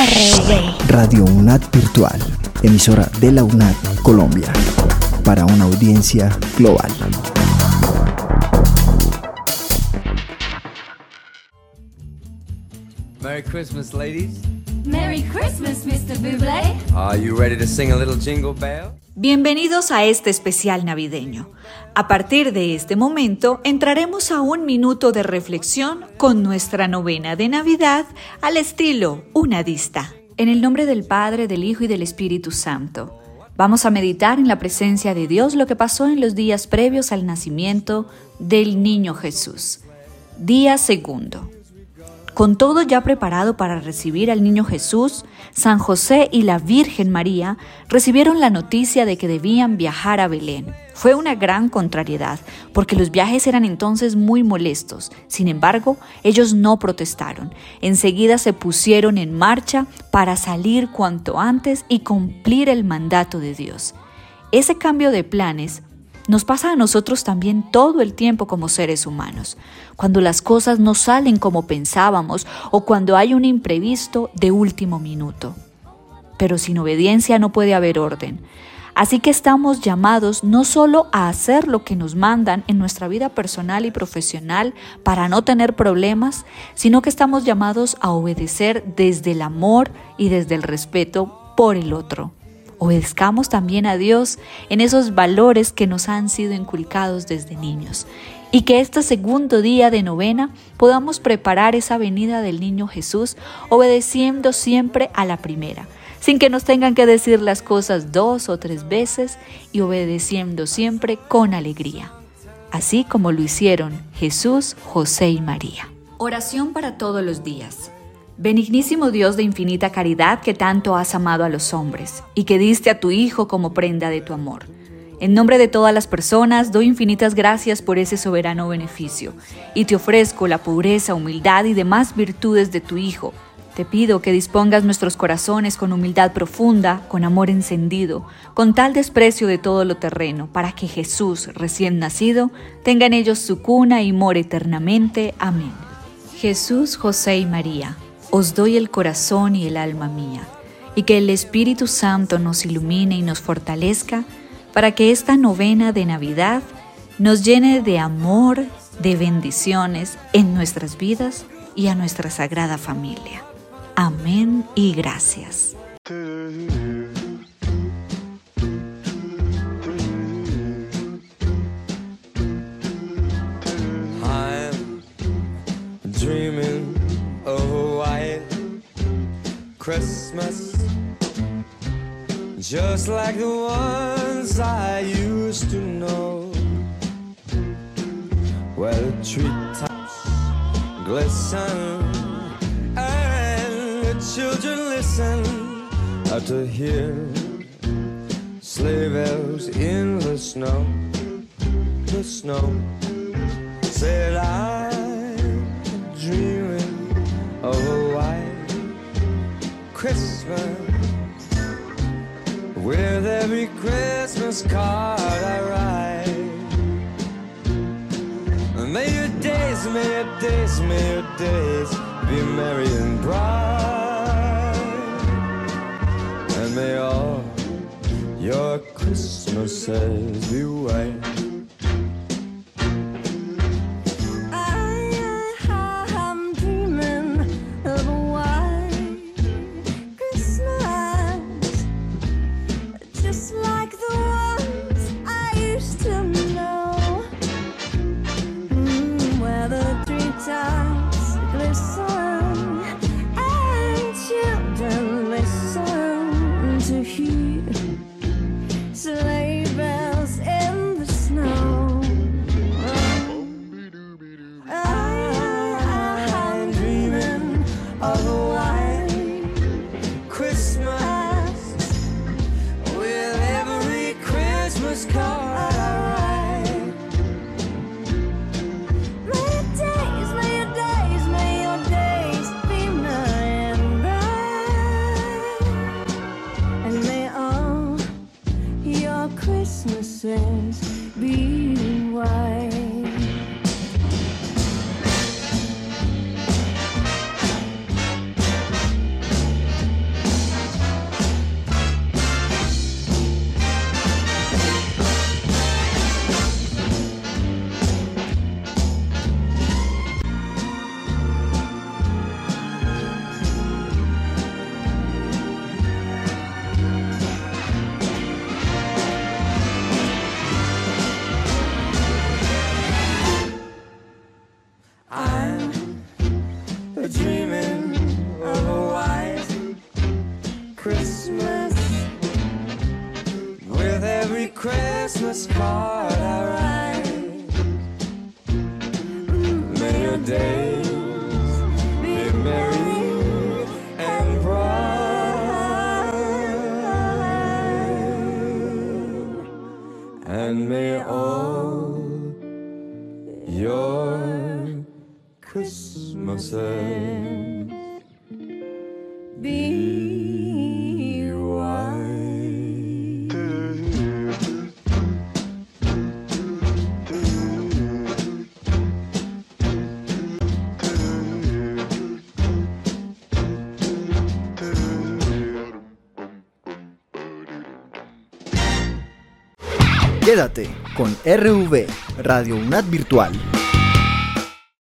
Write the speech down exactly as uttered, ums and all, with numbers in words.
R V. Radio UNAD Virtual, emisora de la UNAD Colombia, para una audiencia global. Merry Christmas, ladies. Merry Christmas, mister Bublé. Are you ready to sing a little jingle bell? Bienvenidos a este especial navideño. A partir de este momento entraremos a un minuto de reflexión con nuestra novena de Navidad al estilo unadista. En el nombre del Padre, del Hijo y del Espíritu Santo. Vamos a meditar en la presencia de Dios lo que pasó en los días previos al nacimiento del niño Jesús. Día segundo. Con todo ya preparado para recibir al niño Jesús, San José y la Virgen María recibieron la noticia de que debían viajar a Belén. Fue una gran contrariedad, porque los viajes eran entonces muy molestos. Sin embargo, ellos no protestaron. Enseguida se pusieron en marcha para salir cuanto antes y cumplir el mandato de Dios. Ese cambio de planes nos pasa a nosotros también todo el tiempo como seres humanos. Cuando las cosas no salen como pensábamos o cuando hay un imprevisto de último minuto. Pero sin obediencia no puede haber orden. Así que estamos llamados no solo a hacer lo que nos mandan en nuestra vida personal y profesional para no tener problemas, sino que estamos llamados a obedecer desde el amor y desde el respeto por el otro. Obedezcamos también a Dios en esos valores que nos han sido inculcados desde niños y que este segundo día de novena podamos preparar esa venida del niño Jesús obedeciendo siempre a la primera, sin que nos tengan que decir las cosas dos o tres veces y obedeciendo siempre con alegría, así como lo hicieron Jesús, José y María. Oración para todos los días. Benignísimo Dios de infinita caridad que tanto has amado a los hombres y que diste a tu Hijo como prenda de tu amor. En nombre de todas las personas doy infinitas gracias por ese soberano beneficio y te ofrezco la pureza, humildad y demás virtudes de tu Hijo. Te pido que dispongas nuestros corazones con humildad profunda, con amor encendido, con tal desprecio de todo lo terreno, para que Jesús, recién nacido, tenga en ellos su cuna y more eternamente. Amén. Jesús, José y María, os doy el corazón y el alma mía, y que el Espíritu Santo nos ilumine y nos fortalezca para que esta novena de Navidad nos llene de amor, de bendiciones en nuestras vidas y a nuestra sagrada familia. Amén y gracias. I'm dreaming of a white Christmas, just like the ones I used to know, where the treetops glisten and the children listen to hear sleigh bells in the snow, the snow. Said I'm dreaming of a white Christmas, with every Christmas card I write. May your days, may your days, may your days be merry and bright, and may all your Christmases be white. Sleigh bells in the snow. myself. Be wise. Quédate con R V, Radio UNAD Virtual.